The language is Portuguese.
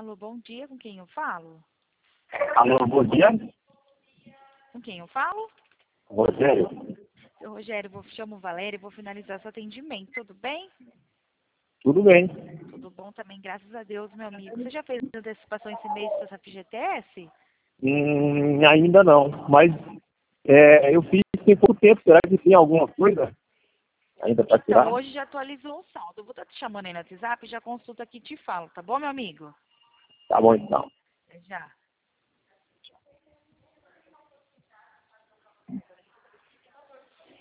Alô, bom dia, com quem eu falo? Alô, bom dia. Com quem eu falo? Rogério. Seu Rogério, chamo Valéria e vou finalizar seu atendimento, tudo bem? Tudo bem? Tudo bom também, graças a Deus, meu amigo. Você já fez antecipação esse mês para essa FGTS? Ainda não, mas eu fiz tem pouco tempo. Será que tem alguma coisa ainda para Então, tirar? hoje já atualizou o saldo. Eu vou estar te chamando aí no WhatsApp, já consulta aqui e te falo, tá bom, meu amigo? Tá bom, então. Até já.